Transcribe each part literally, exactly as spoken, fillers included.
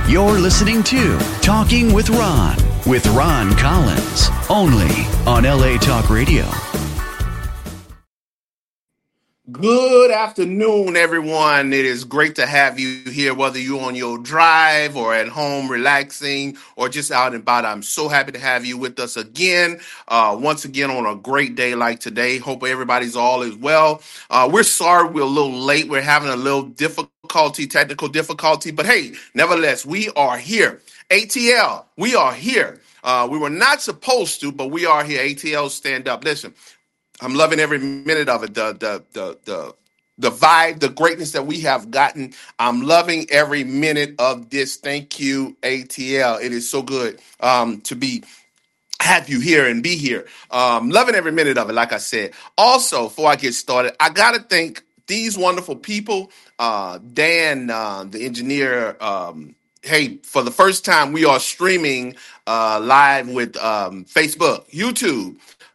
You're listening to Talking with Ron, with Ron Collins, only on L A Talk Radio. Good afternoon, everyone. It is great to have you here, whether you're on your drive or at home relaxing or just out and about. I'm so happy to have you with us again, uh, once again on a great day like today. Hope everybody's all is well. Uh, we're sorry we're a little late. We're having a little difficulty, technical difficulty, but hey, nevertheless, we are here. A T L, we are here. Uh, we were not supposed to, but we are here. A T L, stand up. Listen. I'm loving every minute of it. The the the the the vibe, the greatness that we have gotten. I'm loving every minute of this. Thank you, A T L. It is so good um, to be have you here and be here. Um, loving every minute of it, like I said. Also, before I get started, I gotta thank these wonderful people. Uh, Dan, uh, the engineer. Um, hey, for the first time, we are streaming uh, live with um, Facebook, YouTube.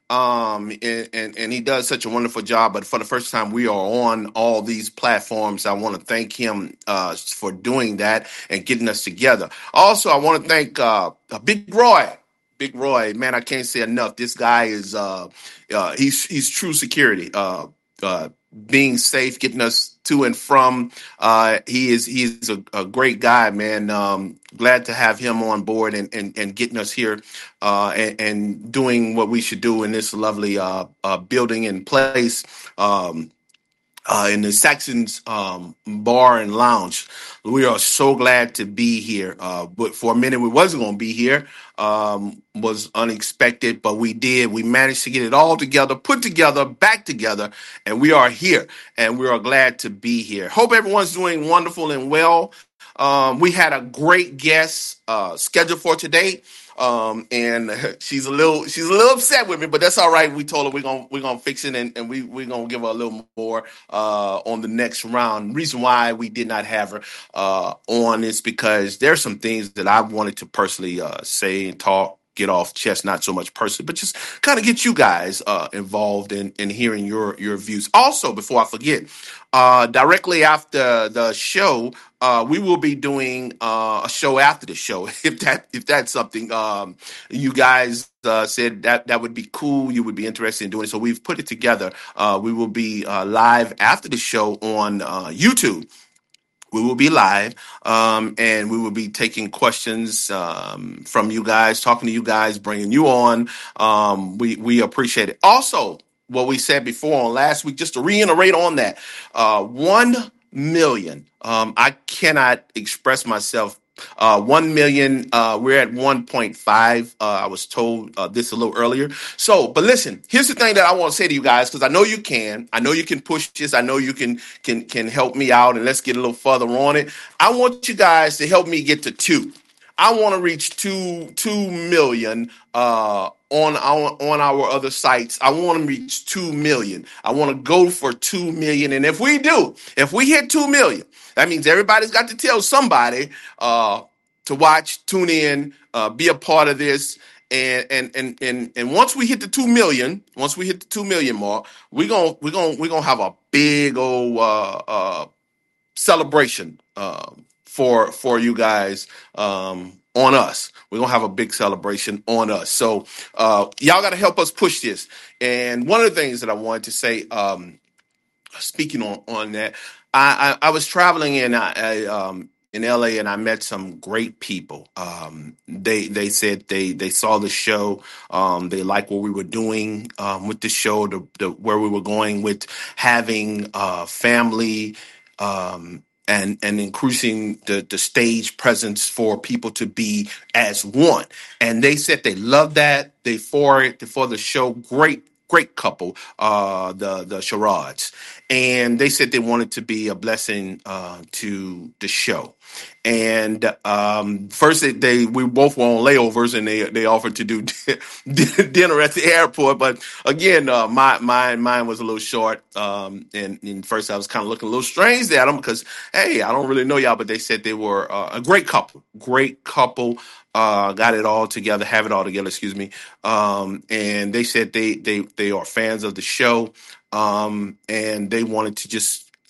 Um, and, and, and he does such a wonderful job. But for the first time, we are on all these platforms. I want to thank him uh, for doing that and getting us together. Also, I want to thank uh, Big Roy. Big Roy, man, I can't say enough. This guy is uh, uh, he's he's true security. Uh, uh, being safe, getting us to and from. Uh, he is he's a, a great guy, man. Um, glad to have him on board and and, and getting us here uh, and, and doing what we should do in this lovely uh, uh, building and place. Um, uh, in the Saxons um, Bar and Lounge. We are so glad to be here. Uh, but for a minute, we wasn't going to be here. Um, was unexpected, but we did. We managed to get it all together, put together, back together, and we are here. And we are glad to be here. Hope everyone's doing wonderful and well. Um, we had a great guest uh, scheduled for today. Um, and she's a little, she's a little upset with me, but that's all right. We told her we're gonna, we're gonna fix it, and, and we, we're gonna give her a little more, uh, on the next round. Reason why we did not have her, uh, on is because there's some things that I wanted to personally, uh, say and talk, get off chest, not so much personally, but just kind of get you guys, uh, involved in, in hearing your, your views. Also, before I forget, uh, directly after the show, uh, we will be doing uh, a show after the show. If that if that's something um, you guys uh, said that that would be cool, you would be interested in doing. So we've put it together. Uh, we will be uh, live after the show on uh, YouTube. We will be live, um, and we will be taking questions um, from you guys, talking to you guys, bringing you on. Um, we we appreciate it. Also, what we said before on last week, just to reiterate on that, uh, one million. Um, I cannot express myself. Uh, one million. Uh, we're at one point five. Uh, I was told uh, this a little earlier. So, but listen, here's the thing that I want to say to you guys, because I know you can. I know you can push this. I know you can can can help me out, and let's get a little further on it. I want you guys to help me get to two. I want to reach two two million uh, on our on our other sites. I want to reach two million. I want to go for two million, and if we do, if we hit two million, that means everybody's got to tell somebody uh, to watch, tune in, uh, be a part of this. And and and and and once we hit the two million, once we hit the two million mark, we're gonna we're gonna we're gonna have a big old uh, uh, celebration uh, for for you guys um, on us. We're gonna have a big celebration on us. So uh, y'all got to help us push this. And one of the things that I wanted to say, um, speaking on on that, I I, I was traveling in I, I um. in L A, and I met some great people. Um, they they said they they saw the show. Um, they liked what we were doing um, with the show, the, the where we were going with having uh, family um, and and increasing the the stage presence for people to be as one. And they said they loved that. They for it for the show. Great. Great couple, uh, the the charades, and they said they wanted to be a blessing uh, to the show. And um, first, they, they we both were on layovers, and they they offered to do dinner at the airport. But again, uh, my mine mine was a little short. Um, and, and first, I was kind of looking a little strange at them because, hey, I don't really know y'all, but they said they were uh, a great couple, great couple. Uh, got it all together, have it all together, excuse me. Um, and they said they, they, they are fans of the show. Um, and they wanted to just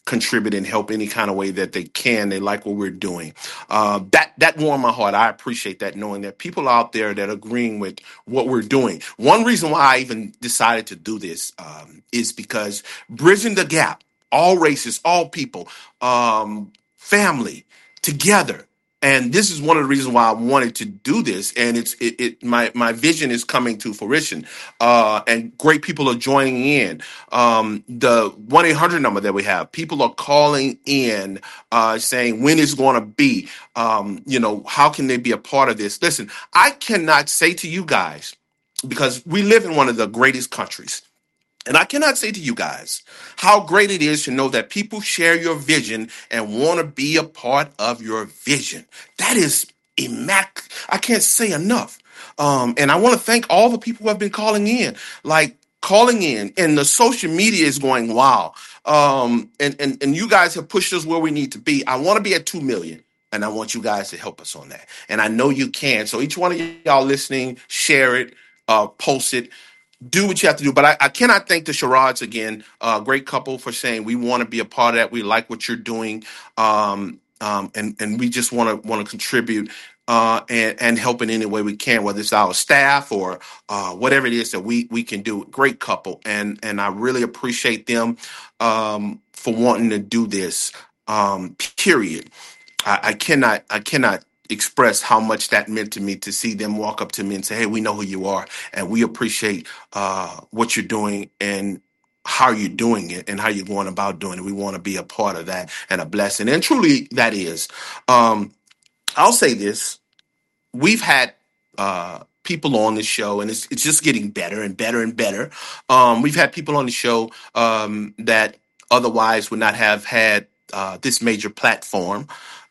contribute and help any kind of way that they can. They like what we're doing. Uh, that that warmed my heart. I appreciate that, knowing that people out there that are agreeing with what we're doing. One reason why I even decided to do this um, is because bridging the gap, all races, all people, um, family, together. And this is one of the reasons why I wanted to do this. And it's it, it my my vision is coming to fruition. Uh, and great people are joining in. Um, the one eight hundred number that we have, people are calling in, uh, saying when it's going to be. Um, you know, how can they be a part of this? Listen, I cannot say to you guys, because we live in one of the greatest countries. And I cannot say to you guys how great it is to know that people share your vision and want to be a part of your vision. That is immaculate. I can't say enough. Um, and I want to thank all the people who have been calling in, like calling in, and the social media is going wow. Um, and, and, and you guys have pushed us where we need to be. I want to be at two million. And I want you guys to help us on that. And I know you can. So each one of y'all listening, share it, uh, post it. Do what you have to do. But I, I cannot thank the Sherrods again. Uh, great couple for saying we want to be a part of that. We like what you're doing. Um, um, and, and we just want to want to contribute uh, and, and help in any way we can, whether it's our staff or uh, whatever it is that we, we can do. Great couple. And, and I really appreciate them um, for wanting to do this, um, period. I, I cannot, I cannot express how much that meant to me to see them walk up to me and say, hey, we know who you are and we appreciate uh, what you're doing and how you're doing it and how you're going about doing it. We want to be a part of that and a blessing. And truly that is. Um, I'll say this. We've had uh, people on the show, and it's, it's just getting better and better and better. Um, we've had people on the show um, that otherwise would not have had uh, this major platform.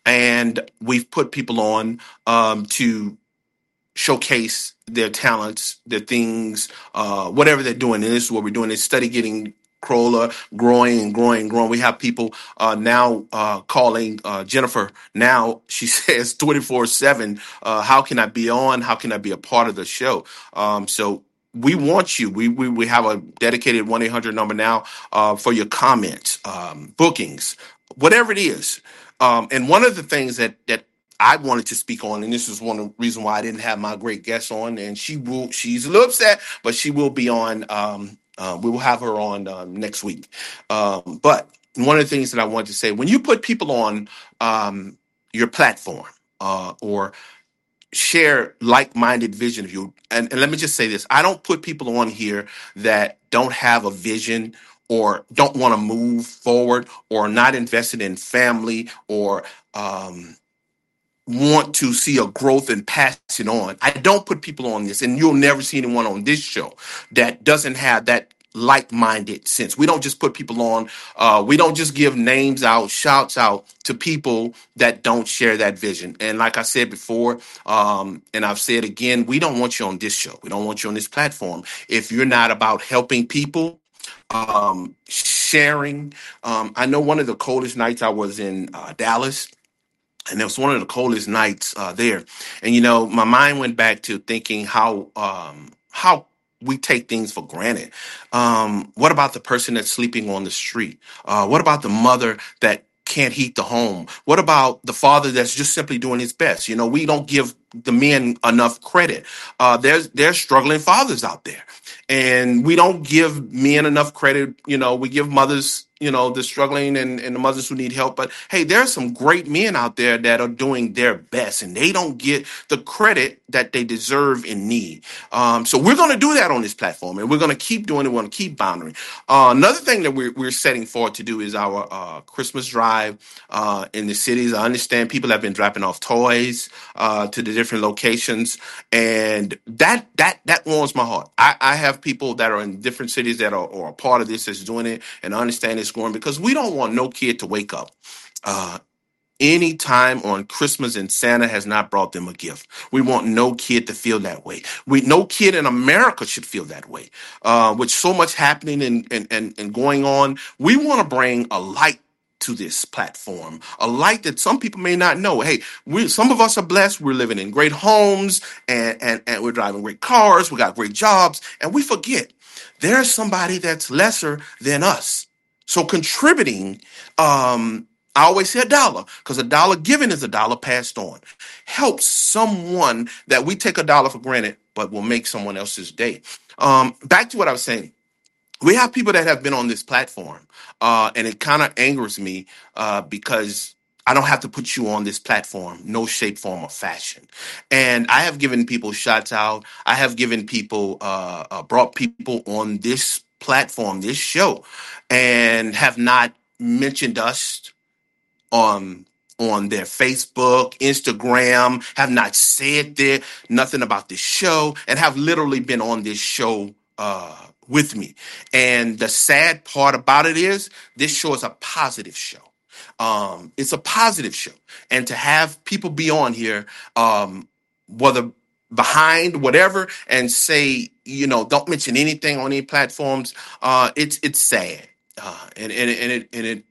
And we've put people on um, to showcase their talents, their things, uh, whatever they're doing. And this is what we're doing is study getting Crolla growing and growing and growing. We have people uh, now uh, calling uh, Jennifer. Now she says twenty-four seven, uh, how can I be on? How can I be a part of the show? Um, so we want you. We, we we have a dedicated one eight hundred number now uh, for your comments, um, bookings, whatever it is. Um, and one of the things that that I wanted to speak on, and this is one of the reasons why I didn't have my great guest on, and she will, she's a little upset, but she will be on. Um, uh, we will have her on um, next week. Um, but one of the things that I wanted to say, when you put people on um, your platform uh, or share like-minded vision of you, and, and let me just say this, I don't put people on here that don't have a vision or don't want to move forward or not invested in family or um, want to see a growth and pass it on. I don't put people on this, and you'll never see anyone on this show that doesn't have that like-minded sense. We don't just put people on. Uh, we don't just give names out, shouts out to people that don't share that vision. And like I said before, um, and I've said again, we don't want you on this show. We don't want you on this platform if you're not about helping people, um, sharing. Um, I know one of the coldest nights I was in uh, Dallas. And it was one of the coldest nights uh, there. And, you know, my mind went back to thinking how um, how we take things for granted. Um, what about the person that's sleeping on the street? Uh, what about the mother that can't heat the home? What about the father that's just simply doing his best? You know, we don't give the men enough credit. Uh, there's there's struggling fathers out there. And we don't give men enough credit. You know, we give mothers, you know, the struggling and, and the mothers who need help. But hey, there are some great men out there that are doing their best and they don't get the credit that they deserve and need. Um, so we're going to do that on this platform and we're going to keep doing it. We're going to keep boundary. Uh, another thing that we're, we're setting forward to do is our uh, Christmas drive uh, in the cities. I understand people have been dropping off toys uh, to the different locations, and that that that warms my heart. I, I have people that are in different cities that are, are a part of this that's doing it, and I understand it's going because we don't want no kid to wake up uh, any time on Christmas and Santa has not brought them a gift. We want no kid to feel that way. We no kid in America should feel that way. Uh, with so much happening and and and, and going on, we want to bring a light to this platform, a light that some people may not know. Hey, we some of us are blessed. We're living in great homes and, and, and we're driving great cars. We got great jobs. And we forget there's somebody that's lesser than us. So contributing, um, I always say a dollar because a dollar given is a dollar passed on. Helps someone that we take a dollar for granted, but will make someone else's day. Um, back to what I was saying. We have people that have been on this platform, uh, and it kind of angers me uh, because I don't have to put you on this platform, no shape, form, or fashion. And I have given people shots out. I have given people, uh, uh, brought people on this platform, this show, and have not mentioned us on on their Facebook, Instagram, have not said there nothing about this show, and have literally been on this show uh, with me. And the sad part about it is this show is a positive show. Um, it's a positive show, and to have people be on here, um, whether behind whatever, and say, you know, don't mention anything on any platforms. Uh, it's it's sad, uh, and and and it and it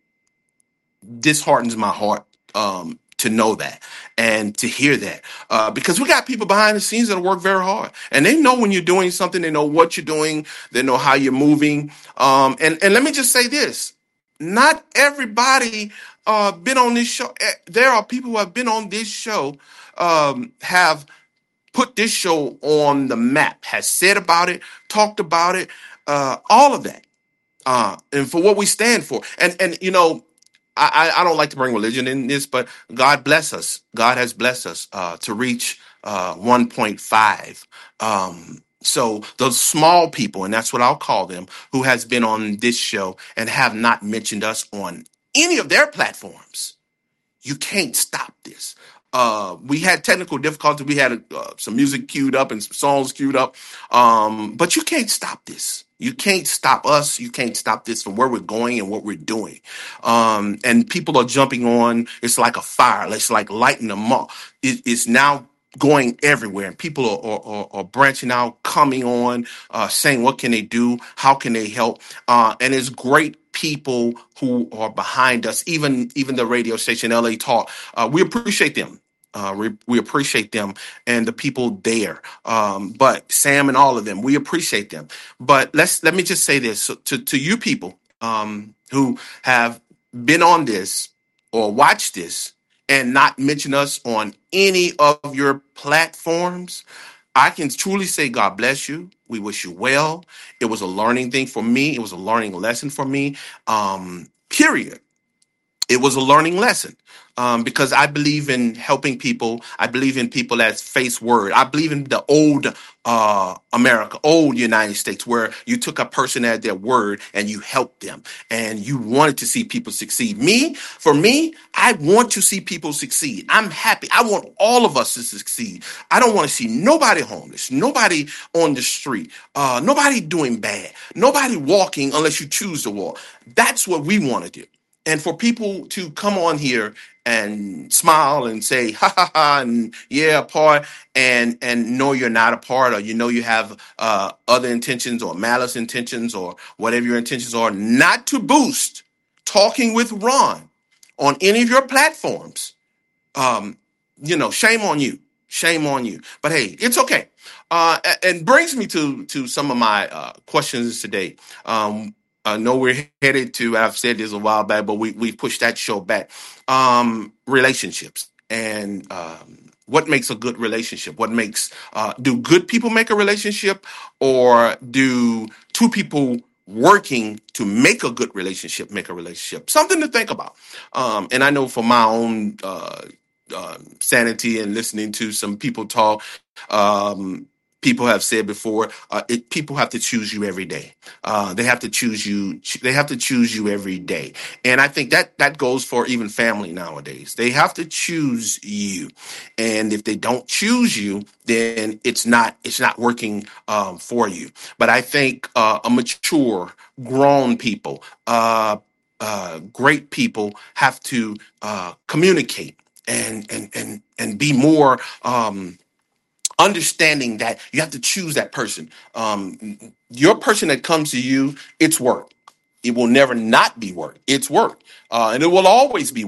disheartens my heart um, to know that and to hear that uh, because we got people behind the scenes that work very hard, and they know when you're doing something, they know what you're doing, they know how you're moving. Um, and and let me just say this: not everybody uh, been on this show. Eh, There are people who have been on this show, um, have put this show on the map, has said about it, talked about it, uh, all of that, uh, and for what we stand for. And and you know, I, I I don't like to bring religion in this, but God bless us. God has blessed us uh, to reach uh, one point five. Um, so those small people, and that's what I'll call them, who has been on this show and have not mentioned us on any of their platforms, you can't stop this. Uh, we had technical difficulty. We had uh, some music queued up and some songs queued up. Um, but you can't stop this. You can't stop us. You can't stop this from where we're going and what we're doing. Um, and people are jumping on. It's like a fire. It's like lighting them up. It, it's now going everywhere, and people are, are, are, are branching out, coming on, uh, saying what can they do, how can they help, uh, and it's great people who are behind us. Even even the radio station L A Talk, uh, we appreciate them. Uh, we, we appreciate them and the people there. Um, but Sam and all of them, we appreciate them. But let's let me just say this so to to you people um, who have been on this or watched this and not mention us on any of your platforms. I can truly say God bless you. We wish you well. It was a learning thing for me. It was a learning lesson for me. Um, period. It was a learning lesson um, because I believe in helping people. I believe in people that face word. I believe in the old uh, America, old United States, where you took a person at their word and you helped them and you wanted to see people succeed. Me, for me, I want to see people succeed. I'm happy. I want all of us to succeed. I don't want to see nobody homeless, nobody on the street, uh, nobody doing bad, nobody walking unless you choose to walk. That's what we want to do. And for people to come on here and smile and say, ha ha ha, and yeah, a part, and and know you're not a part, or you know you have uh, other intentions or malice intentions or whatever your intentions are, not to boost Talking with Ron on any of your platforms, um, you know, shame on you. Shame on you. But hey, it's okay. Uh, a- and brings me to to some of my uh, questions today. Um, I know we're headed to, I've said this a while back, but we, we pushed that show back. Um, relationships and um, what makes a good relationship? What makes, uh, do good people make a relationship, or do two people working to make a good relationship make a relationship? Something to think about. Um, and I know for my own uh, uh, sanity and listening to some people talk, um, people have said before, uh, it, people have to choose you every day. Uh, they have to choose you. They have to choose you every day. And I think that that goes for even family nowadays. They have to choose you. And if they don't choose you, then it's not, it's not working um, for you. But I think uh, a mature, grown people, uh, uh, great people have to uh, communicate and, and, and, and be more, um, understanding that you have to choose that person. Um, your person that comes to you, it's work. It will never not be work. It's work. Uh, and it will always be work.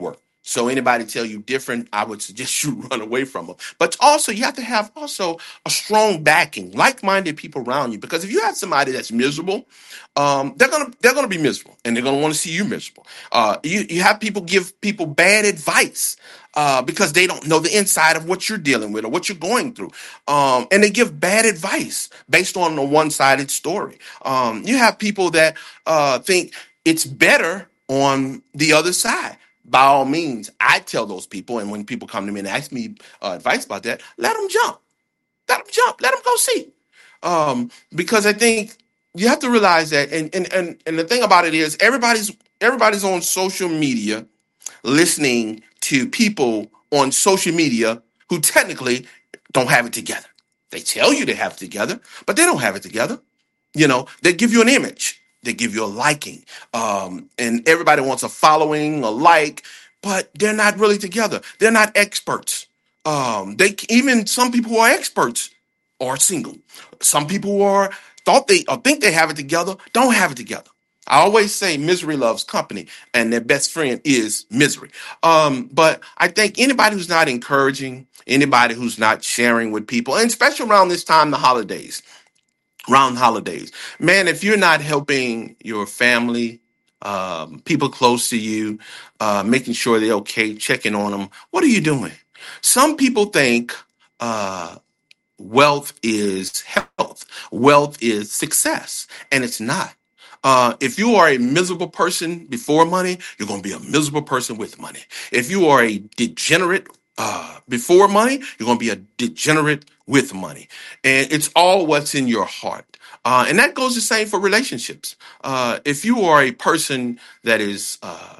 So anybody tell you different, I would suggest you run away from them. But also, you have to have also a strong backing, like-minded people around you. Because if you have somebody that's miserable, um, they're gonna they're gonna be miserable, and they're gonna want to see you miserable. Uh, you you have people give people bad advice uh, because they don't know the inside of what you're dealing with or what you're going through, um, and they give bad advice based on a one-sided story. Um, you have people that uh, think it's better on the other side. By all means, I tell those people, and when people come to me and ask me uh, advice about that, let them jump, let them jump, let them go see. Um, because I think you have to realize that, and and and and the thing about it is, everybody's everybody's on social media listening to people on social media who technically don't have it together. They tell you they have it together, but they don't have it together. You know, they give you an image, they give you a liking, um, and everybody wants a following, a like, but they're not really together. They're not experts. Um, they even some people who are experts are single. Some people who are thought they or think they have it together don't have it together. I always say misery loves company, and their best friend is misery. Um, but I think anybody who's not encouraging, anybody who's not sharing with people, and especially around this time, the holidays, around holidays, man, if you're not helping your family, um, people close to you, uh, making sure they're okay, checking on them, what are you doing? Some people think uh, wealth is health, wealth is success, and it's not. Uh, if you are a miserable person before money, you're going to be a miserable person with money. If you are a degenerate uh, before money, you're going to be a degenerate with money. And it's all what's in your heart. Uh, and that goes the same for relationships. Uh, if you are a person that is uh,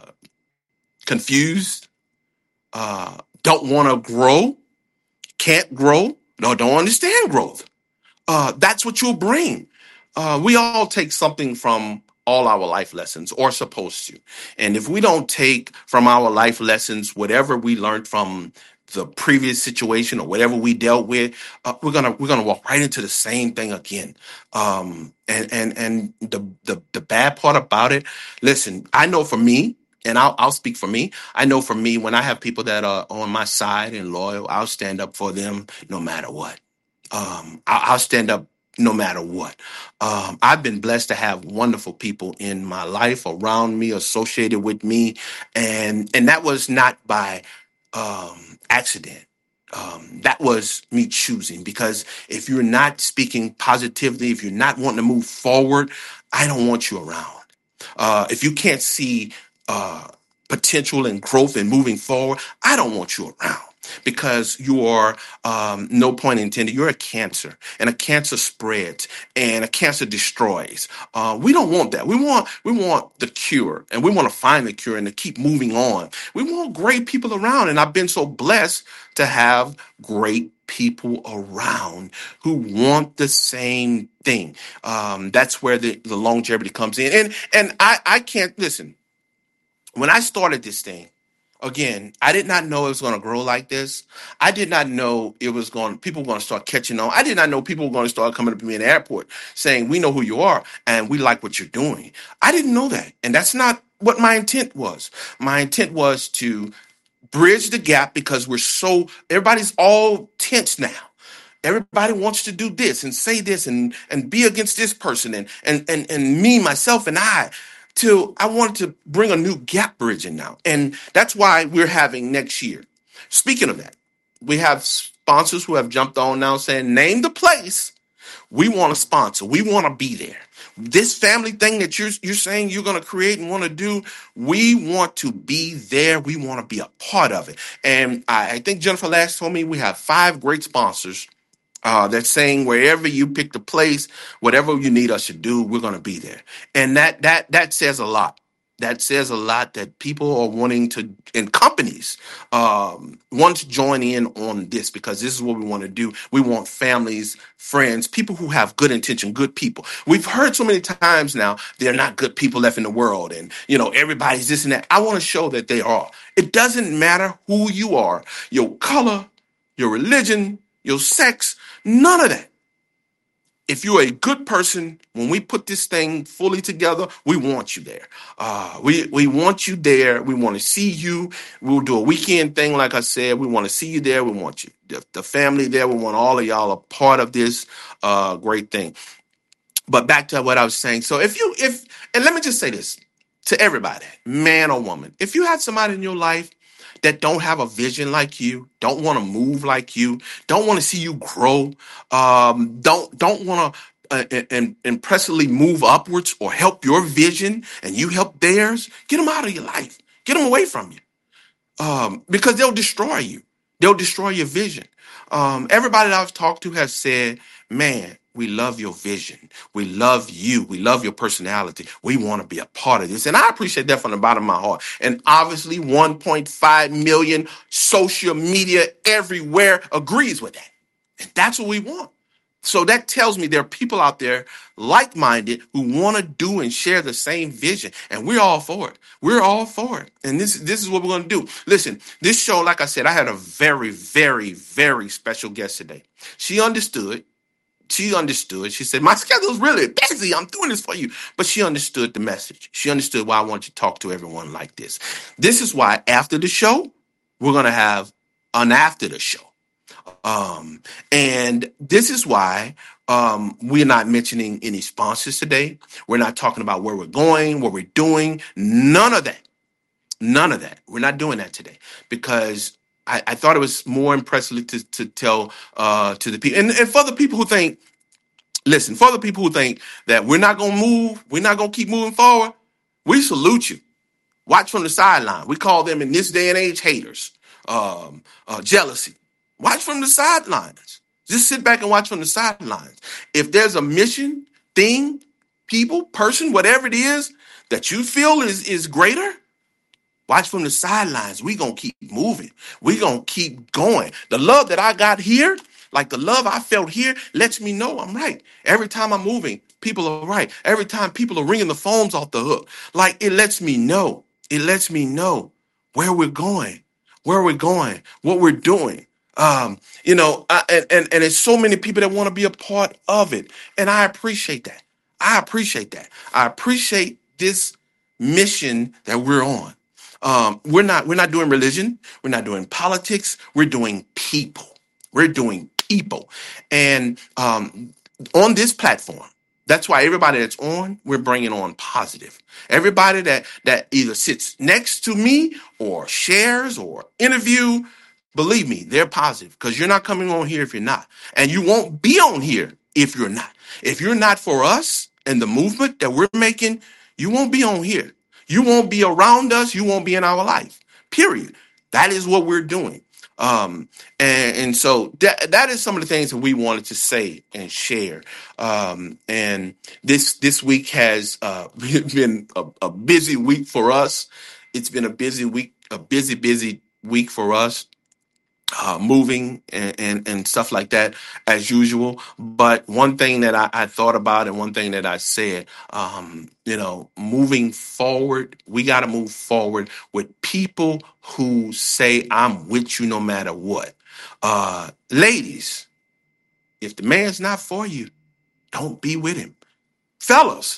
confused, uh, don't want to grow, can't grow, no, don't understand growth, uh, that's what you'll bring. Uh, we all take something from all our life lessons, or supposed to. And if we don't take from our life lessons whatever we learned from the previous situation or whatever we dealt with, uh, we're gonna we're gonna walk right into the same thing again. Um, and and and the the the bad part about it, listen, I know for me. And I'll, I'll speak for me. I know for me, when I have people that are on my side and loyal, I'll stand up for them no matter what. Um, I, I'll stand up no matter what. Um, I've been blessed to have wonderful people in my life, around me, associated with me, and and that was not by um, accident. Um, that was me choosing, because if you're not speaking positively, if you're not wanting to move forward, I don't want you around. Uh, if you can't see uh, potential and growth and moving forward, I don't want you around, because you are, um, no point intended, you're a cancer, and a cancer spreads, and a cancer destroys. Uh, we don't want that. We want we want the cure, and we want to find the cure and to keep moving on. We want great people around, and I've been so blessed to have great people around who want the same thing. Um, that's where the, the longevity comes in. And and I, I can't listen. When I started this thing, again, I did not know it was going to grow like this. I did not know it was going, people were going to start catching on. I did not know people were going to start coming up to me in the airport saying, we know who you are and we like what you're doing. I didn't know that. And that's not what my intent was. My intent was to bridge the gap, because we're so, everybody's all tense now. Everybody wants to do this and say this and and be against this person, and and and and me, myself, and I. Till I wanted to bring a new gap bridging now, and that's why we're having next year. Speaking of that, we have sponsors who have jumped on now, saying, "Name the place. We want to sponsor. We want to be there. This family thing that you're you're saying you're going to create and want to do, we want to be there. We want to be a part of it." And I, I think Jennifer last told me we have five great sponsors. Uh, that's saying wherever you pick the place, whatever you need us to do, we're going to be there. And that that that says a lot. That says a lot, that people are wanting to, and companies um, want to join in on this, because this is what we want to do. We want families, friends, people who have good intention, good people. We've heard so many times now, they're not good people left in the world, and you know everybody's this and that. I want to show that they are. It doesn't matter who you are, your color, your religion, your sex, none of that. if you're a good person, when we put this thing fully together, we want you there. Uh, we we want you there. We want to see you. We'll do a weekend thing, like I said. We want to see you there. We want you, the, the family there. We want all of y'all a part of this uh, great thing. But back to what I was saying. So if you, if, and let me just say this to everybody, man or woman, if you have somebody in your life that don't have a vision like you, don't want to move like you, don't want to see you grow, um, don't don't want to uh, and impressively move upwards or help your vision and you help theirs, get them out of your life, get them away from you, um, because they'll destroy you. They'll destroy your vision. Um, everybody that I've talked to has said, man, we love your vision. We love you. We love your personality. We want to be a part of this. And I appreciate that from the bottom of my heart. And obviously one point five million social media everywhere agrees with that. And that's what we want. So that tells me there are people out there like-minded who want to do and share the same vision. And we're all for it. We're all for it. And this, this is what we're going to do. Listen, this show, like I said, I had a very, very, very special guest today. She understood. She understood. She said, my schedule's really busy. I'm doing this for you. But she understood the message. She understood why I want you to talk to everyone like this. This is why after the show, we're going to have an after the show. Um, and this is why um, we're not mentioning any sponsors today. We're not talking about where we're going, what we're doing. None of that. None of that. We're not doing that today because I, I thought it was more impressive to, to tell uh, to the people. And, and for the people who think, listen, for the people who think that we're not going to move, we're not going to keep moving forward, we salute you. Watch from the sideline. We call them in this day and age haters, um, uh, jealousy. Watch from the sidelines. Just sit back and watch from the sidelines. If there's a mission, thing, people, person, whatever it is that you feel is, is greater, watch from the sidelines. We're going to keep moving. We're going to keep going. The love that I got here, like the love I felt here, lets me know I'm right. Every time I'm moving, people are right. Every time people are ringing the phones off the hook, like it lets me know. It lets me know where we're going, where we're going, what we're doing. Um, you know, I, and, and, and there's so many people that want to be a part of it. And I appreciate that. I appreciate that. I appreciate this mission that we're on. Um, we're not, we're not doing religion. We're not doing politics. We're doing people. We're doing people. And, um, on this platform, that's why everybody that's on, we're bringing on positive. Everybody that, that either sits next to me or shares or interview, believe me, they're positive because you're not coming on here if you're not. And you won't be on here if you're not. If you're not for us and the movement that we're making, you won't be on here. You won't be around us. You won't be in our life, period. That is what we're doing. Um, and, and so that, that is some of the things that we wanted to say and share. Um, and this, this week has, uh, been a, a busy week for us. It's been a busy week, a busy, busy week for us. Uh, moving and, and, and stuff like that as usual. But one thing that I, I thought about and one thing that I said, um, you know, moving forward, we got to move forward with people who say, I'm with you no matter what. Uh, ladies, if the man's not for you, don't be with him. Fellas,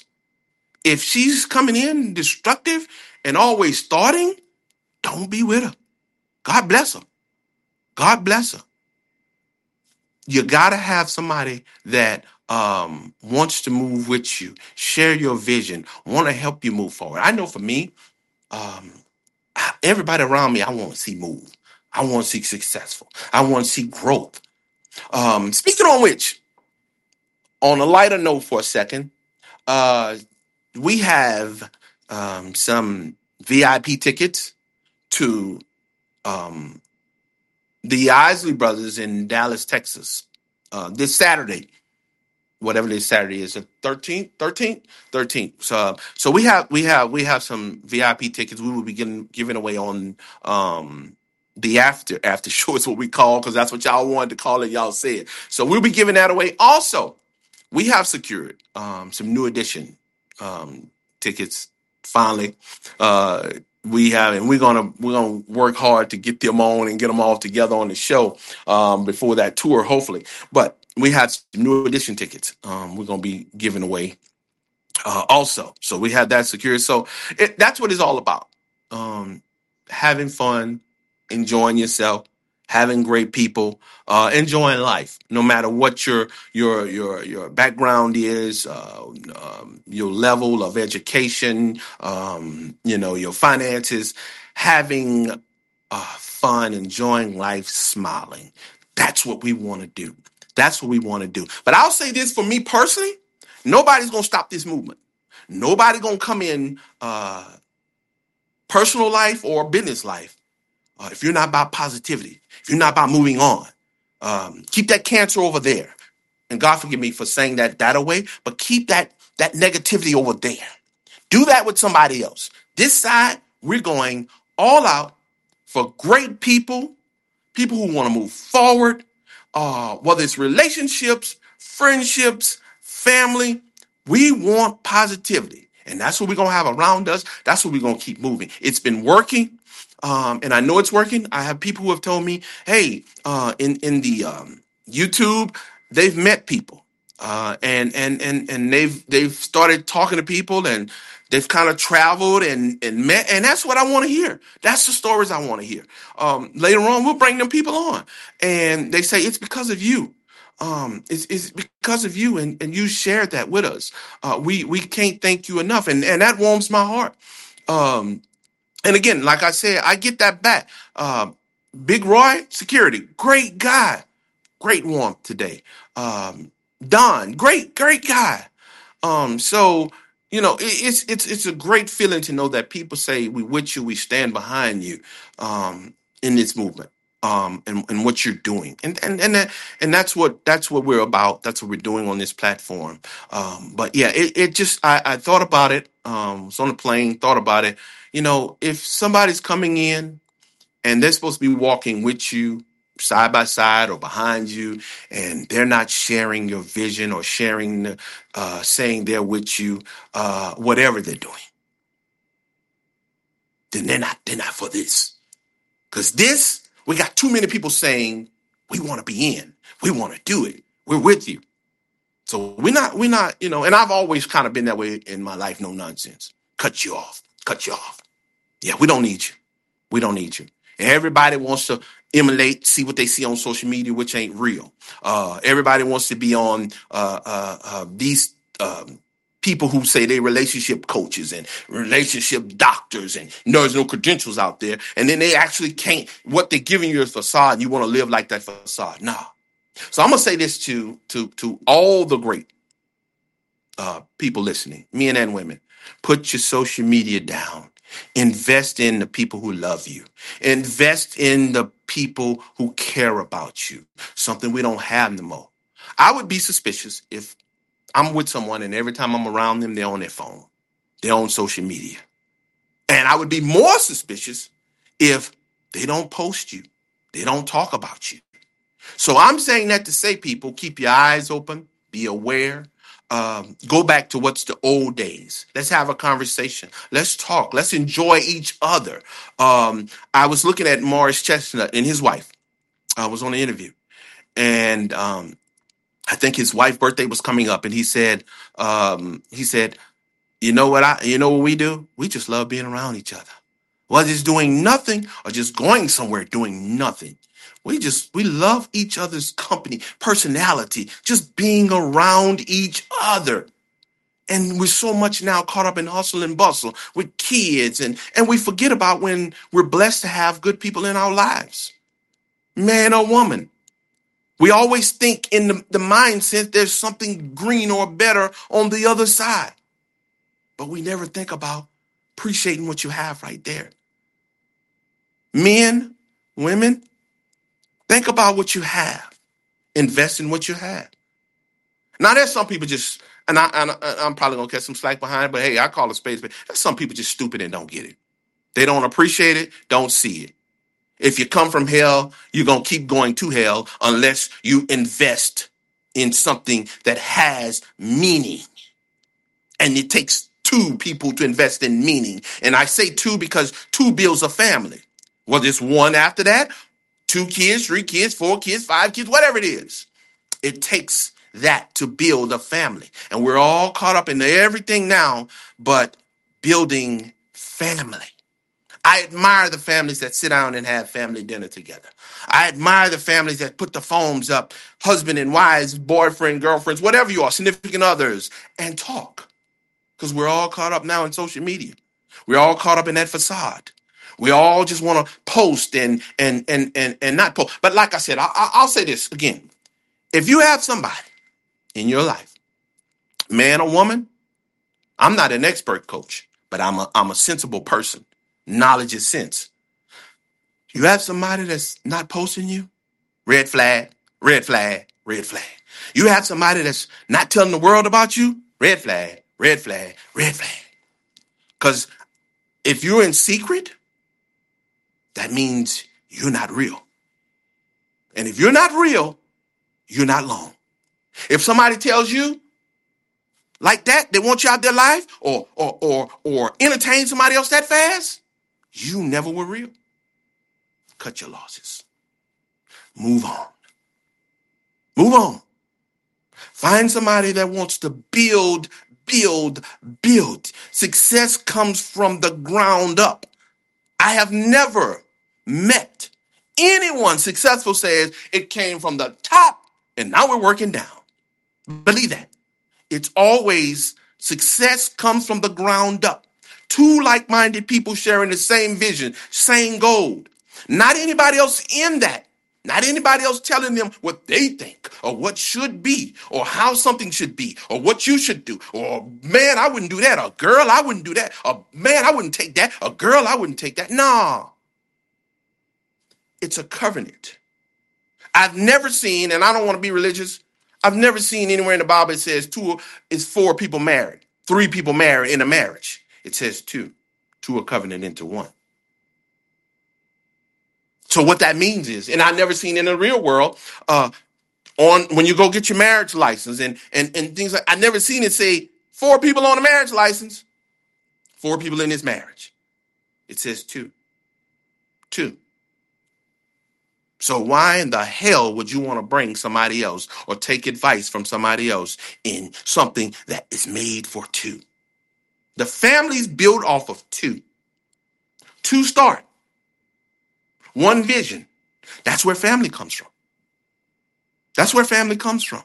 if she's coming in destructive and always starting, don't be with her. God bless her. God bless her. You got to have somebody that um, wants to move with you, share your vision, want to help you move forward. I know for me, um, everybody around me, I want to see move. I want to see successful. I want to see growth. Um, speaking on which, on a lighter note for a second, uh, we have um, some V I P tickets to um, the Isley Brothers in Dallas, Texas, uh, this Saturday, whatever this Saturday is, the thirteenth, thirteenth, thirteenth. So, so we have, we have, we have some V I P tickets. We will be giving, giving away on um, the after after show is what we call, because that's what y'all wanted to call it. Y'all said. So we'll be giving that away. Also, we have secured um, some new edition um, tickets. Finally, uh, we have, and we're gonna we're gonna work hard to get them on and get them all together on the show um, before that tour, hopefully. But we had some new edition tickets. Um, we're gonna be giving away uh, also. So we have that secured. So it, that's what it's all about. Um, having fun, enjoying yourself, having great people, uh, enjoying life, no matter what your your your your background is, uh, um, your level of education, um, you know, your finances, having uh, fun, enjoying life, smiling. That's what we want to do. That's what we want to do. But I'll say this for me personally, nobody's going to stop this movement. Nobody going to come in uh, personal life or business life uh, if you're not about positivity, if you're not about moving on. Um, keep that cancer over there. And God forgive me for saying that that away, but keep that that negativity over there. Do that with somebody else. This side, we're going all out for great people, people who want to move forward, uh, whether it's relationships, friendships, family. We want positivity. And that's what we're going to have around us. That's what we're going to keep moving. It's been working. Um, and I know it's working. I have people who have told me, hey, uh, in, in the um, YouTube, they've met people. Uh, and and and and they've they've started talking to people, and they've kind of traveled and and met, and that's what I want to hear. That's the stories I want to hear. Um, later on, we'll bring them people on, and they say it's because of you. Um, it's, it's because of you, and, and you shared that with us. Uh, we we can't thank you enough, and and that warms my heart. Um, and again, like I said, I get that back. Uh, Big Roy, security, great guy. Great warmth today. Um, Don, great, great guy. Um, so you know, it, it's it's it's a great feeling to know that people say we with you, we stand behind you, um, in this movement, um, and, and what you're doing, and and and that, and that's what that's what we're about. That's what we're doing on this platform. Um, but yeah, it, it just I, I thought about it. Um, was on the plane, thought about it. You know, if somebody's coming in and they're supposed to be walking with you side by side or behind you, and they're not sharing your vision or sharing, the, uh, saying they're with you, uh, whatever they're doing, then they're not, they're not for this. Because this, we got too many people saying, we want to be in, we want to do it, we're with you. So we're not, we're not, you know, and I've always kind of been that way in my life, no nonsense. Cut you off, cut you off. Yeah, we don't need you. We don't need you. Everybody wants to emulate, see what they see on social media, which ain't real. Uh, everybody wants to be on uh, uh, uh, these um, people who say they relationship coaches and relationship doctors, and you know, there's no credentials out there. And then they actually can't, what they're giving you is a facade, and you want to live like that facade. Nah. So I'm going to say this to, to, to all the great uh, people listening, men and women. Put your social media down. Invest in the people who love you. Invest in the people who care about you. Something we don't have no more. I would be suspicious if I'm with someone and every time I'm around them, they're on their phone. They're on social media. And I would be more suspicious if they don't post you. They don't talk about you. So I'm saying that to say, people, keep your eyes open, be aware. Um, go back to what's the old days. Let's have a conversation. Let's talk. Let's enjoy each other. Um, I was looking at Morris Chestnut and his wife. I was on an interview, and um, I think his wife's birthday was coming up, and he said, um, he said, you know what I, you know what we do? We just love being around each other. Whether it's doing nothing or just going somewhere doing nothing. We just, we love each other's company, personality, just being around each other. And we're so much now caught up in hustle and bustle with kids. And, and we forget about when we're blessed to have good people in our lives, man or woman. We always think in the, the mindset there's something green or better on the other side. But we never think about appreciating what you have right there. Men, women, think about what you have. Invest in what you have. Now, there's some people just, and, I, and I, I'm probably going to catch some slack behind, but hey, I call it space. But there's some people just stupid and don't get it. They don't appreciate it, don't see it. If you come from hell, you're going to keep going to hell unless you invest in something that has meaning. And it takes two people to invest in meaning. And I say two because two builds a family. Well, there's one after that, two kids, three kids, four kids, five kids, whatever it is. It takes that to build a family. And we're all caught up in everything now but building family. I admire the families that sit down and have family dinner together. I admire the families that put the phones up, husband and wives, boyfriend, girlfriends, whatever you are, significant others, and talk. Because we're all caught up now in social media. We're all caught up in that facade. We all just want to post and and and and and not post. But like I said, I, I, I'll say this again. If you have somebody in your life, man or woman, I'm not an expert coach, but I'm a I'm a sensible person. Knowledge is sense. You have somebody that's not posting you, red flag, red flag, red flag. You have somebody that's not telling the world about you, red flag, red flag, red flag. Because if you're in secret, that means you're not real. And if you're not real, you're not long. If somebody tells you like that, they want you out their life or or or or entertain somebody else that fast, you never were real. Cut your losses. Move on. Move on. Find somebody that wants to build, build, build. Success comes from the ground up. I have never met anyone successful says it came from the top and now we're working down. Believe that. It's always success comes from the ground up. Two like-minded people sharing the same vision, same goal. Not anybody else in that. Not anybody else telling them what they think or what should be or how something should be or what you should do. Or, man, I wouldn't do that. Or, girl, I wouldn't do that. Or, man, I wouldn't take that. Or, girl, I wouldn't take that. No. It's a covenant. I've never seen, and I don't want to be religious, I've never seen anywhere in the Bible it says two is four people married, three people married in a marriage. It says two. Two are covenant into one. So what that means is, and I've never seen in the real world, uh, on when you go get your marriage license and, and, and things like, I've never seen it say four people on a marriage license, four people in this marriage. It says two. Two. So why in the hell would you want to bring somebody else or take advice from somebody else in something that is made for two? The family's built off of two. Two start. One vision. That's where family comes from. That's where family comes from.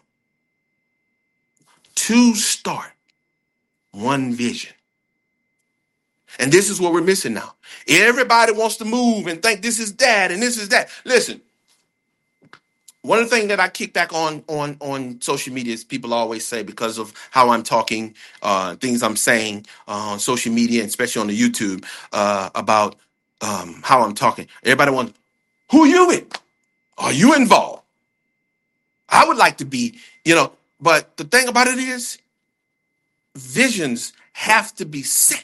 Two start. One vision. And this is what we're missing now. Everybody wants to move and think this is that and this is that. Listen, one of the things that I kick back on on, on social media is people always say because of how I'm talking, uh, things I'm saying uh, on social media, especially on the YouTube, uh, about um, how I'm talking. Everybody wants, who you with? Are you involved? I would like to be, you know, but the thing about it is visions have to be set.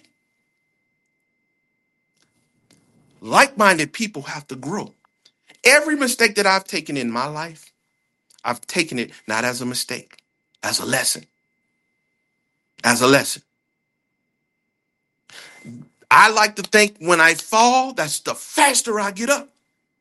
Like-minded people have to grow. Every mistake that I've taken in my life, I've taken it not as a mistake, as a lesson. As a lesson. I like to think when I fall, that's the faster I get up.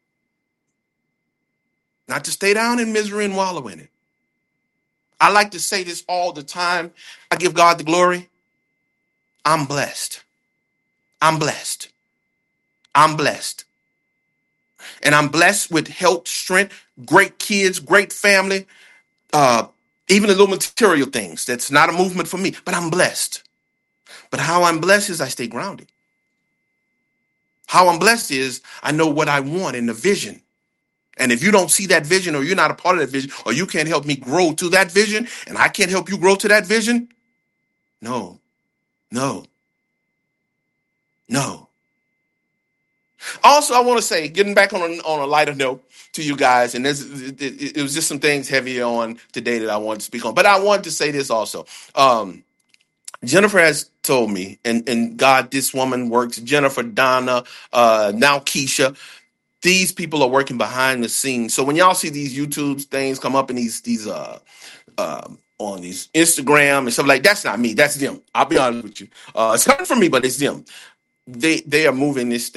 Not to stay down in misery and wallow in it. I like to say this all the time. I give God the glory. I'm blessed. I'm blessed. I'm blessed. And I'm blessed with health, strength, great kids, great family, uh, even the little material things. That's not a movement for me, but I'm blessed. But how I'm blessed is I stay grounded. How I'm blessed is I know what I want in the vision. And if you don't see that vision or you're not a part of that vision or you can't help me grow to that vision and I can't help you grow to that vision, no, no, no. Also, I want to say, getting back on a, on a lighter note to you guys, and this, it, it, it was just some things heavy on today that I wanted to speak on. But I wanted to say this also. Um, Jennifer has told me, and, and God, this woman works, Jennifer, Donna, uh, now Keisha. These people are working behind the scenes. So when y'all see these YouTube things come up and these, these uh, uh, on these Instagram and stuff like that, that's not me. That's them. I'll be honest with you. Uh, it's coming from me, but it's them. They they are moving this thing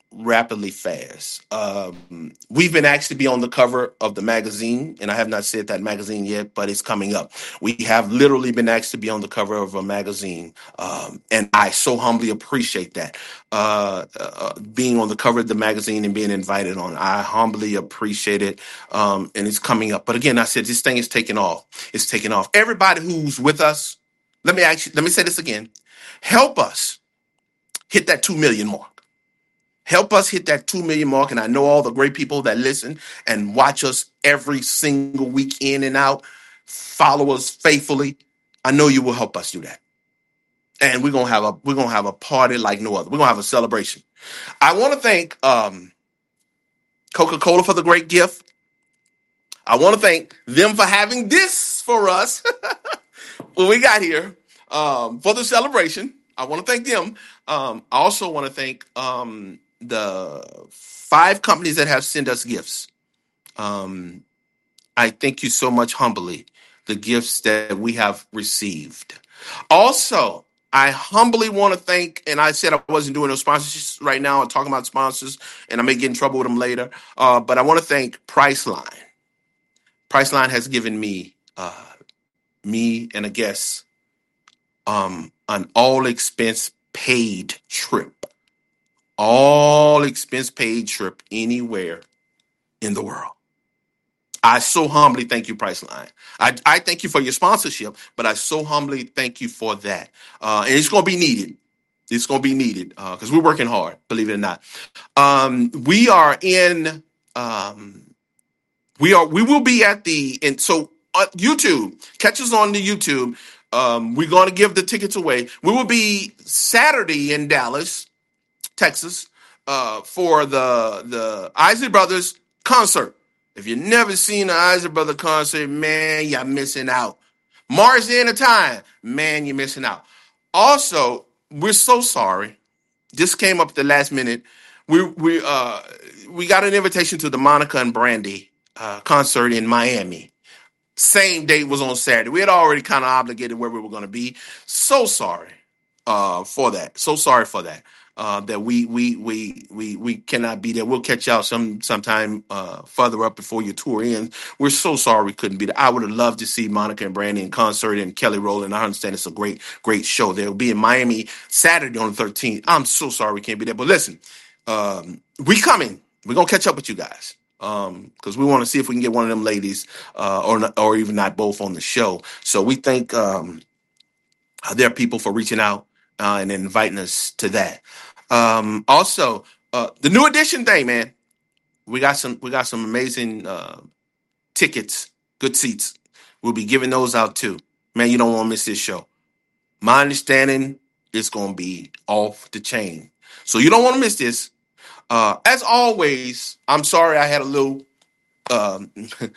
rapidly fast. Um, we've been asked to be on the cover of the magazine, and I have not said that magazine yet, but it's coming up. We have literally been asked to be on the cover of a magazine, um, and I so humbly appreciate that. Uh, uh, being on the cover of the magazine and being invited on, I humbly appreciate it, um, and it's coming up. But again, I said this thing is taking off. It's taking off. Everybody who's with us, let me actually let me say this again. Help us hit that two million mark. Help us hit that two million mark. And I know all the great people that listen and watch us every single week in and out, follow us faithfully. I know you will help us do that. And we're gonna have a we're gonna have a party like no other. We're gonna have a celebration. I want to thank um, Coca-Cola for the great gift. I want to thank them for having this for us when we got here um, for the celebration. I want to thank them. Um, I also want to thank um, the five companies that have sent us gifts. Um, I thank you so much humbly, the gifts that we have received. Also, I humbly want to thank, and I said I wasn't doing no sponsorships right now. I'm talking about sponsors, and I may get in trouble with them later. Uh, but I want to thank Priceline. Priceline has given me, uh, me and a guest, um, an all expense paid trip, all expense paid trip anywhere in the world. I so humbly thank you, Priceline. I, I thank you for your sponsorship, but I so humbly thank you for that. Uh, and it's going to be needed. It's going to be needed because uh, we're working hard, believe it or not. Um, we are in, um, we are, we will be at the, and so uh, YouTube, catch us on the YouTube. Um, we're going to give the tickets away. We will be Saturday in Dallas, Texas, uh, for the, the Isley Brothers concert. If you've never seen the Isley Brother concert, man, you're missing out. Mars Day and the Time, man, you're missing out. Also, we're so sorry. This came up at the last minute. We we uh we got an invitation to the Monica and Brandy uh, concert in Miami. Same date was on Saturday. We had already kind of obligated where we were going to be. So sorry uh, for that. So sorry for that. Uh, that we we we we we cannot be there. We'll catch y'all some sometime uh, further up before your tour ends. We're so sorry we couldn't be there. I would have loved to see Monica and Brandy in concert and Kelly Rowland. I understand it's a great great show. They'll be in Miami Saturday on the thirteenth. I'm so sorry we can't be there. But listen, um, we coming. We're gonna catch up with you guys um, because we want to see if we can get one of them ladies uh, or not, or even not both on the show. So we thank um, their people for reaching out uh, and inviting us to that. Um, also, uh, the New Edition thing, man. We got some. We got some amazing uh, tickets, good seats. We'll be giving those out too, man. You don't want to miss this show. My understanding, it's gonna be off the chain, so you don't want to miss this. Uh, as always, I'm sorry I had a little, um,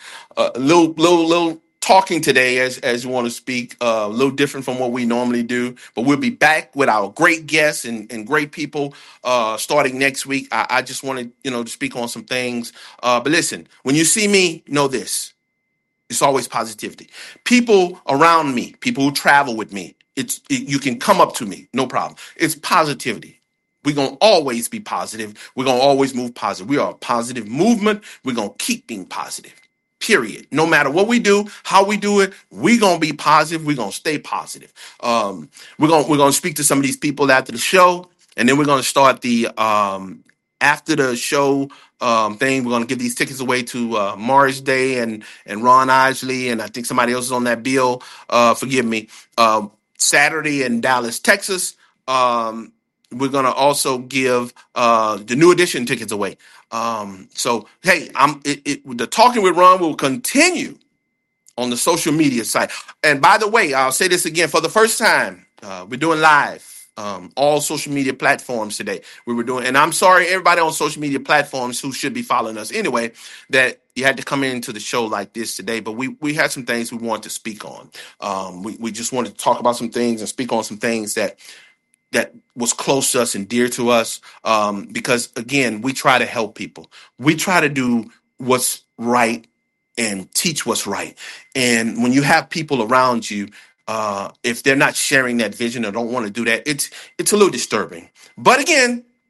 a little, little, little. talking today as as you want to speak uh, a little different from what we normally do, but we'll be back with our great guests and, and great people uh, starting next week. I, I just wanted you know to speak on some things, uh, but listen, when you see me, know this: it's always positivity. People around me, people who travel with me, it's it, you can come up to me, no problem. It's positivity. We're going to always be positive. We're going to always move positive. We are a positive movement. We're going to keep being positive. Period. No matter what we do, how we do it, we're gonna be positive. We're gonna stay positive. Um, we're gonna we're gonna speak to some of these people after the show, and then we're gonna start the um, after the show um, thing. We're gonna give these tickets away to uh, Mars Day and and Ron Isley, and I think somebody else is on that bill. Uh, forgive me. Uh, Saturday in Dallas, Texas. Um, we're gonna also give uh, the New Edition tickets away. Um, so, hey, I'm it, it, the Talking with Ron will continue on the social media site. And by the way, I'll say this again for the first time. Uh, we're doing live, um, all social media platforms today. We were doing, and I'm sorry, everybody on social media platforms who should be following us anyway, that you had to come into the show like this today. But we we had some things we wanted to speak on. Um, we we just wanted to talk about some things and speak on some things that. that was close to us and dear to us, um, because, again, we try to help people. We try to do what's right and teach what's right. And when you have people around you, uh, if they're not sharing that vision or don't want to do that, it's it's a little disturbing. But, again,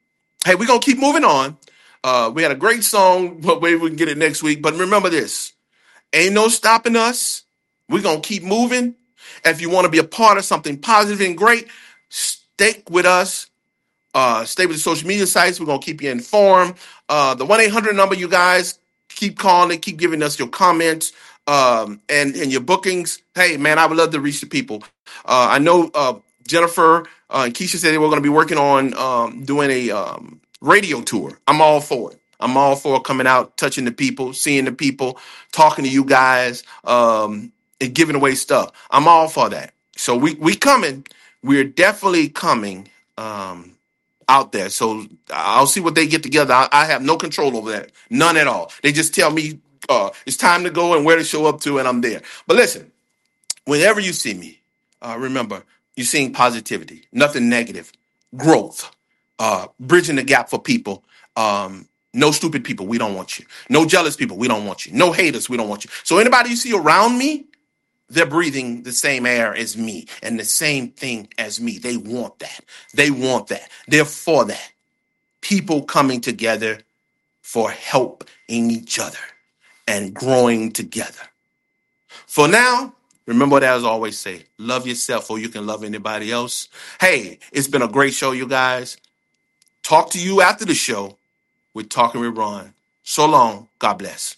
hey, we're going to keep moving on. Uh, we had a great song, but maybe we can get it next week. But remember this, ain't no stopping us. We're going to keep moving. If you want to be a part of something positive and great, stick with us. Uh, stay with the social media sites. We're going to keep you informed. Uh, the one eight hundred number, you guys, keep calling, keep giving us your comments um, and, and your bookings. Hey, man, I would love to reach the people. Uh, I know uh, Jennifer uh, and Keisha said they were going to be working on um, doing a um, radio tour. I'm all for it. I'm all for coming out, touching the people, seeing the people, talking to you guys, um, and giving away stuff. I'm all for that. So we we coming. We're definitely coming. Um, out there. So I'll see what they get together. I, I have no control over that. None at all. They just tell me uh, it's time to go and where to show up to, and I'm there. But listen, whenever you see me, uh, remember, you're seeing positivity, nothing negative, growth, uh, bridging the gap for people. Um, no stupid people. We don't want you. No jealous people. We don't want you. No haters. We don't want you. So anybody you see around me, they're breathing the same air as me and the same thing as me. They want that. They want that. They're for that. People coming together for helping each other and growing together. For now, remember what I always say, love yourself or you can love anybody else. Hey, it's been a great show, you guys. Talk to you after the show with Talking with Ron. So long. God bless.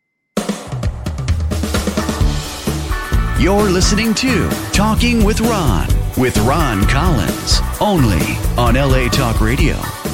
You're listening to Talking with Ron, with Ron Collins, only on L A Talk Radio.